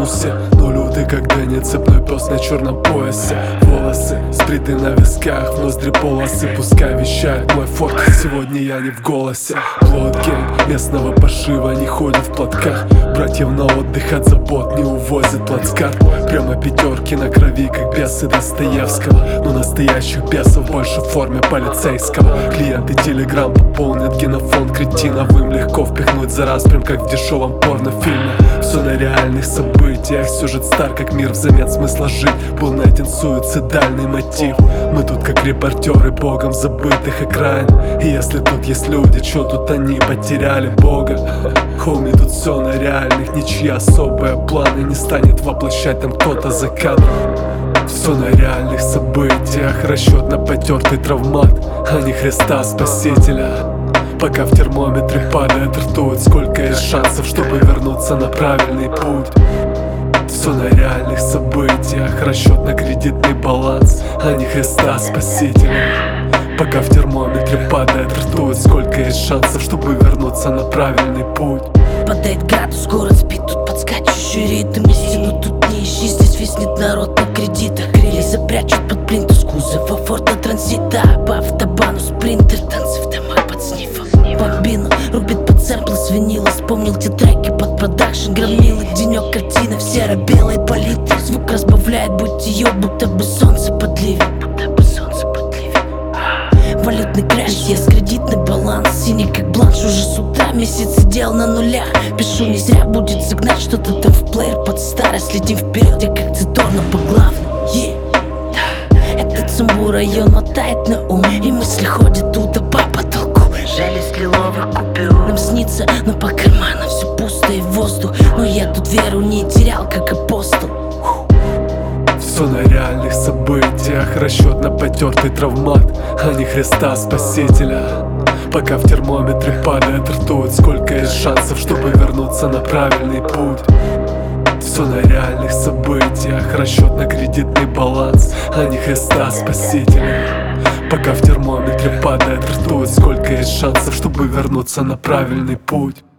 вернулся. Но люди, когда не цепной пес на черном поясе. Волосы сприты на висках, в ноздри полосы. Пускай вещает мой форт, сегодня я не в голосе. Плотгейм местного пошива не ходит в платках. Братьев на отдых от забот не увозит плацкарт. Прямо пятерки на крови, как бесы Достоевского. Но настоящих бесов больше в форме полицейского. Клиенты телеграм пополнят генофон кретиновым. Легко впихнуть за раз, прям как в дешевом порнофильме. Все на реальных событиях, сюжет стар как мир, взамен смысла жить. Был найден суицидальный мотив. Мы тут как репортеры богом забытых окраин. И если тут есть люди, чё тут они потеряли Бога? Хоми, тут все на реальных, ничья особые планы не станет воплощать там кто-то за кадром. Все на реальных событиях, расчет на потертый травмат, а не Христа Спасителя. Пока в термометре падает ртуть, сколько есть шансов, чтобы вернуться на правильный путь. Все на реальных событиях, расчет на кредитный баланс, а не Христа Спасителя. Пока в термометре падает ртуть, сколько есть шансов, чтобы вернуться на правильный путь. Падает градус, город спит, тут подскачущий ритм. Истину тут не ищи, здесь виснет народ на кредитах. Рельсы прячут под плинтус кузова Форда Транзита. По автобану спринтер, танцы в домах под снифом. Бомбину рубит под сэмплы с винила. Вспомнил те треки под продакшн. Громилы, денек, картина в серо-белой палитре. Звук разбавляет бытие, будто бы солнце под ливень. Валютный крэш, есть кредитный баланс. Синий как бланш, уже с утра месяц сидел на нулях. Пишу, не зря будет загнать что-то там в плеер под старость. Следим вперед, я как цитор, но по главному Этот сумбур район мотает на ум. И мысли ходят туда по потолку. Шелест лиловых купюр нам снится, но по карманам все пусто и воздух. Но я тут веру не терял, как апостол. Все на реальных событиях, расчет на потертый травмат, а не Христа Спасителя. Пока в термометре падает ртуть, сколько есть шансов, чтобы вернуться на правильный путь. Все на реальных событиях, расчет на кредитный баланс, а не Христа Спасителя. Пока в термометре падает ртуть, сколько есть шансов, чтобы вернуться на правильный путь.